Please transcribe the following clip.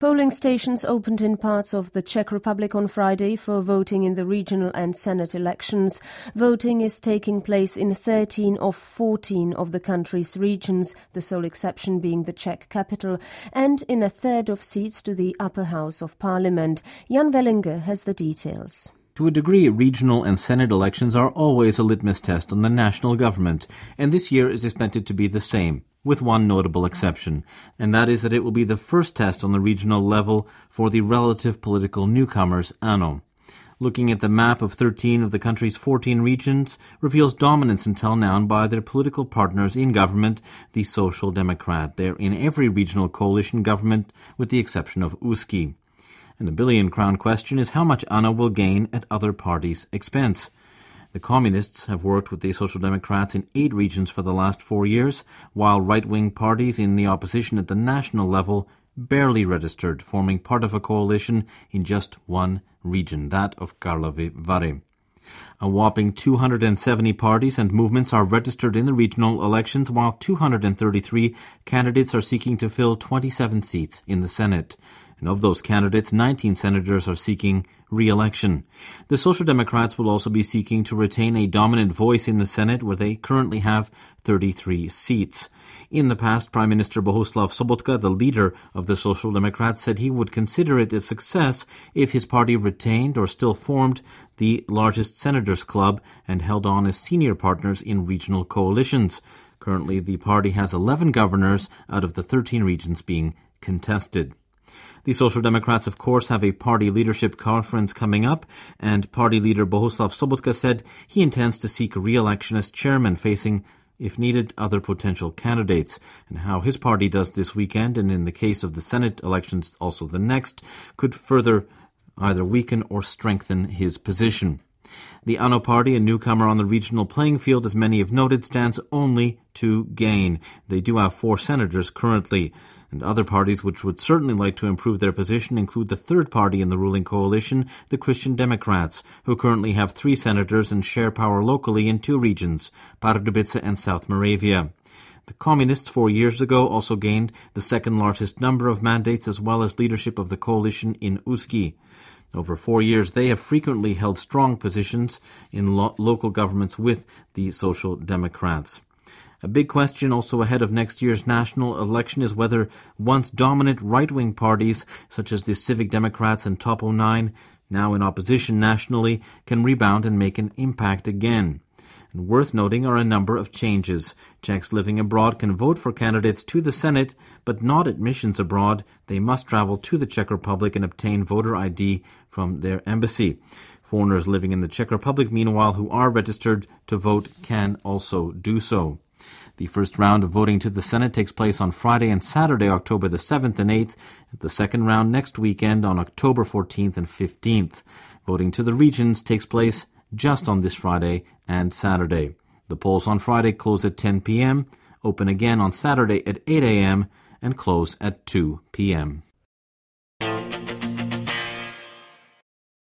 Polling stations opened in parts of the Czech Republic on Friday for voting in the regional and Senate elections. Voting is taking place in 13 of 14 of the country's regions, the sole exception being the Czech capital, and in a third of seats to the upper house of parliament. Jan Wellinger has the details. To a degree, regional and Senate elections are always a litmus test on the national government, and this year is expected to be the same, with one notable exception, and that is that it will be the first test on the regional level for the relative political newcomers, ANO. Looking at the map of 13 of the country's 14 regions reveals dominance until now by their political partners in government, the Social Democrat. They're in every regional coalition government with the exception of Ústí. And the billion-crown question is how much ANO will gain at other parties' expense. The Communists have worked with the Social Democrats in 8 regions for the last 4 years, while right-wing parties in the opposition at the national level barely registered, forming part of a coalition in just one region, that of Karlovy Vary. A whopping 270 parties and movements are registered in the regional elections, while 233 candidates are seeking to fill 27 seats in the Senate. And of those candidates, 19 senators are seeking re-election. The Social Democrats will also be seeking to retain a dominant voice in the Senate, where they currently have 33 seats. In the past, Prime Minister Bohuslav Sobotka, the leader of the Social Democrats, said he would consider it a success if his party retained or still formed the largest senators' club and held on as senior partners in regional coalitions. Currently, the party has 11 governors out of the 13 regions being contested. The Social Democrats, of course, have a party leadership conference coming up, and party leader Bohuslav Sobotka said he intends to seek re-election as chairman, facing, if needed, other potential candidates. And how his party does this weekend, and in the case of the Senate elections also the next, could further either weaken or strengthen his position. The ANO party, a newcomer on the regional playing field, as many have noted, stands only to gain. They do have 4 senators currently. And other parties which would certainly like to improve their position include the third party in the ruling coalition, the Christian Democrats, who currently have 3 senators and share power locally in 2 regions, Pardubice and South Moravia. The Communists 4 years ago also gained the second largest number of mandates as well as leadership of the coalition in Ústí. Over 4 years, they have frequently held strong positions in local governments with the Social Democrats. A big question also ahead of next year's national election is whether once dominant right-wing parties, such as the Civic Democrats and Topo 9, now in opposition nationally, can rebound and make an impact again. And worth noting are a number of changes. Czechs living abroad can vote for candidates to the Senate, but not admissions abroad. They must travel to the Czech Republic and obtain voter ID from their embassy. Foreigners living in the Czech Republic, meanwhile, who are registered to vote can also do so. The first round of voting to the Senate takes place on Friday and Saturday, October the 7th and 8th. The second round next weekend on October 14th and 15th. Voting to the regions takes place just on this Friday and Saturday. The polls on Friday close at 10 p.m., open again on Saturday at 8 a.m., and close at 2 p.m.